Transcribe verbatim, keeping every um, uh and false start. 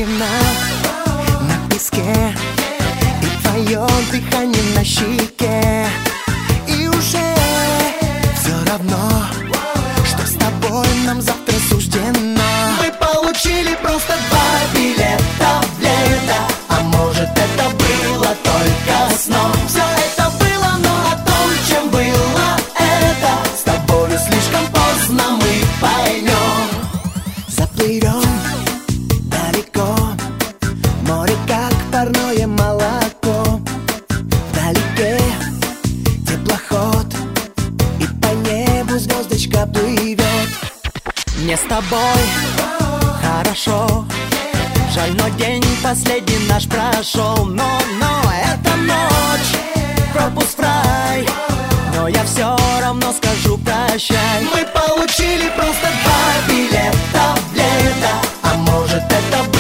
спина на песке и твое дыхание на щеке. И уже все равно, что с тобой нам завтра суждено. Мы получили просто два билета в лето, а может это было только сном. Все это было, но о том, чем было это, с тобою слишком поздно мы поймем. Заплывем далеко, море как парное молоко. Вдалеке теплоход, и по небу звездочка плывет. Мне с тобой хорошо, жаль, но день последний наш прошел. Но, но эта ночь пропуск в рай, но я все равно скажу прощай. Мы получили просто два билета в лето, а может это